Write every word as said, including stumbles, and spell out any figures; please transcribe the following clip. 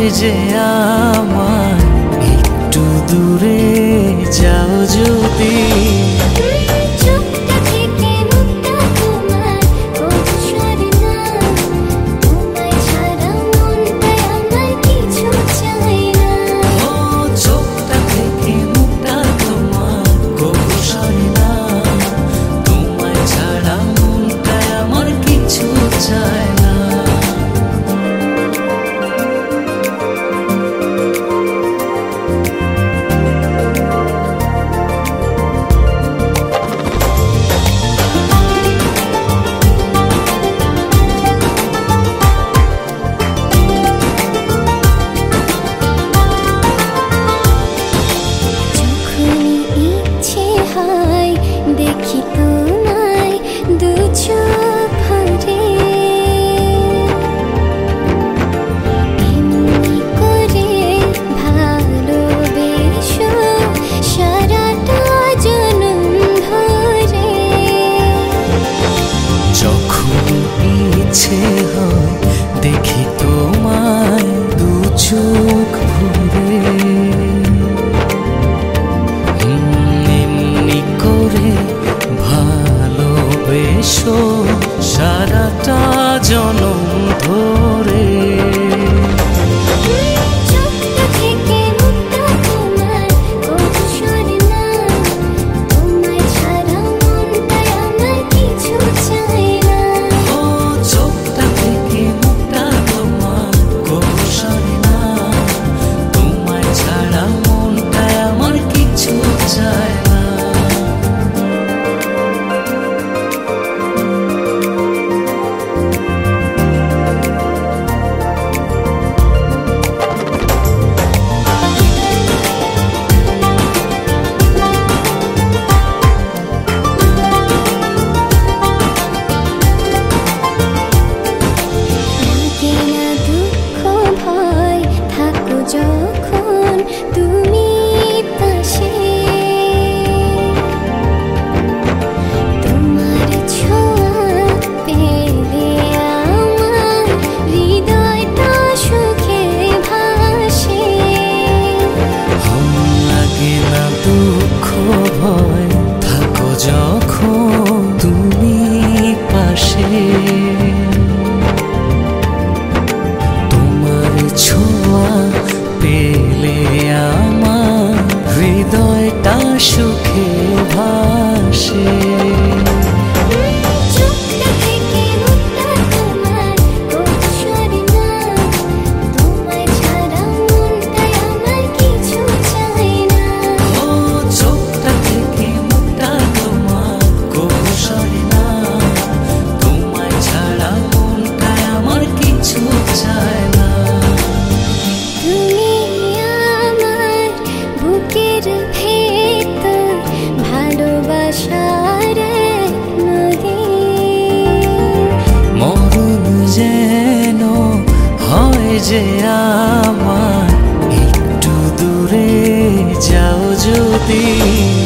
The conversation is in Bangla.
হয় যে আমার একটু দূরে যাও যদি। দেখি তোমায় দু চোখ ভরে, এমনি করে ভালোবেসো সারাটা জনম ধরে। যখন ইচ্ছে হয় দেখি তোমায় দু চোখ ভরে, ভালোবেসো সারাটা জনম ধরে। যখন তুমি পাশে, তোমার ছোঁয়া পেলে আমার হৃদয়টা সুখে ভাসে। লাগে না দুঃখ ভয় থাকো যখন তুমি পাশে, তোমার ছোঁয়া পেলে আমার হৃদয়টা সুখে ভাসে। মরণ যেন হয় যে আমার একটু দূরে যাও যদি।